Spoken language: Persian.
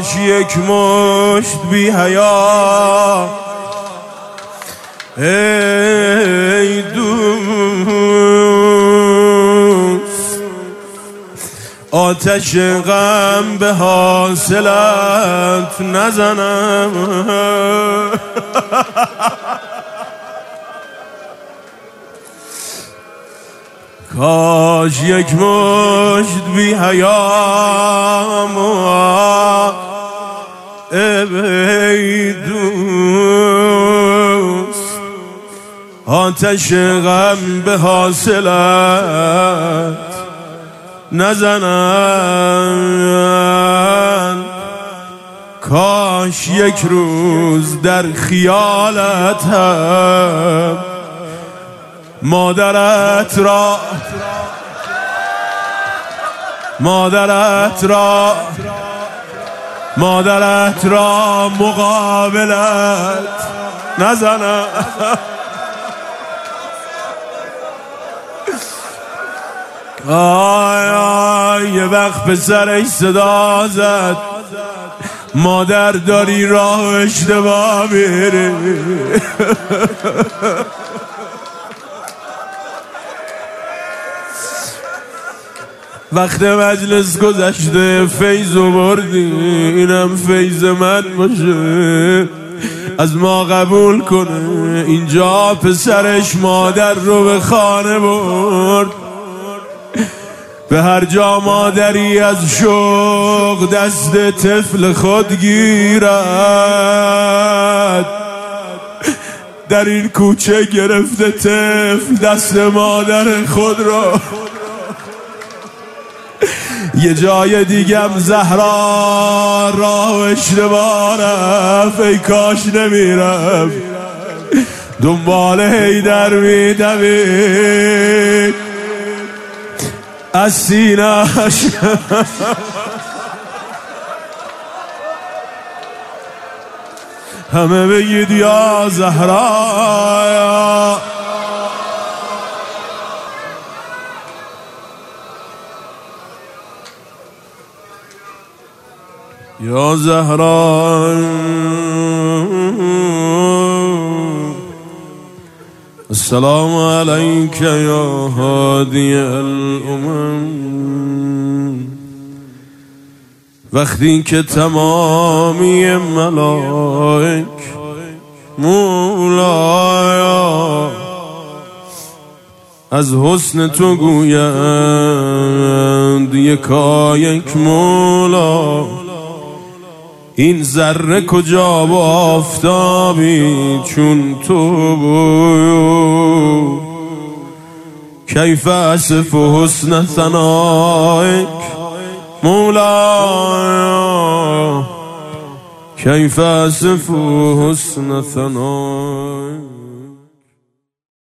کاش یک مشت بی حیا ای دوست آتش غم به حاصلت نزنم کاش یک مشت بی حیام ای دوست آتش غم به حاصلت نزنن کاش یک روز در خیالت هم مادرت را مقابلت نزنم یه وقت پسرش صدا زد مادر داری راه اشتباه میری وقت مجلس گذشته فیض بردی اینم فیض من باشه از ما قبول کنه اینجا پسرش مادر رو به خانه برد به هر جا مادری از شوق دست طفل خود گیرد در این کوچه گرفته طفل دست مادر خود را یه جای دیگم زهرا راه اشتباه رفت ای کاش نمیرم دنبال حیدر میدوید از سینه‌اش همه بگید یا زهرا یا زهرا السلام علیک یا هادی الامم وقتی که تمامی ملائک مولایا از حسن تو گویند یکایک مولا این ذره کجا با آفتابی چون تو بود کیف اصف حسن ثنائک مولا کیف اصف حسن ثنائک